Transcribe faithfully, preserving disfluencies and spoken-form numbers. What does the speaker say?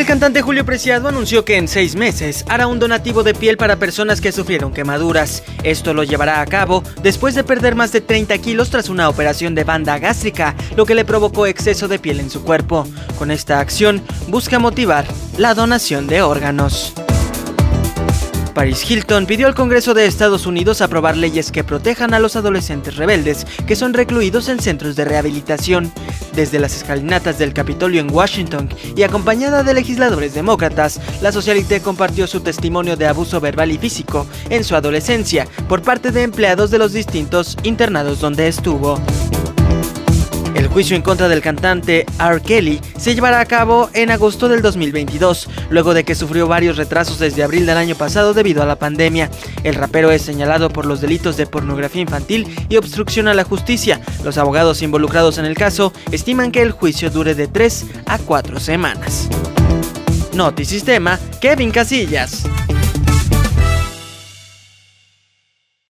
cantante Julio Preciado anunció que en seis meses hará un donativo de piel para personas que sufrieron quemaduras. Esto lo llevará a cabo después de perder más de treinta kilos tras una operación de banda gástrica, lo que le provocó exceso de piel en su cuerpo. Con esta acción busca motivar la donación de órganos. Paris Hilton pidió al Congreso de Estados Unidos aprobar leyes que protejan a los adolescentes rebeldes que son recluidos en centros de rehabilitación. Desde las escalinatas del Capitolio en Washington y acompañada de legisladores demócratas, la socialité compartió su testimonio de abuso verbal y físico en su adolescencia por parte de empleados de los distintos internados donde estuvo. El juicio en contra del cantante R. Kelly se llevará a cabo en agosto del dos mil veintidós, luego de que sufrió varios retrasos desde abril del año pasado debido a la pandemia. El rapero es señalado por los delitos de pornografía infantil y obstrucción a la justicia. Los abogados involucrados en el caso estiman que el juicio dure de tres a cuatro semanas. Notisistema, Kevin Casillas.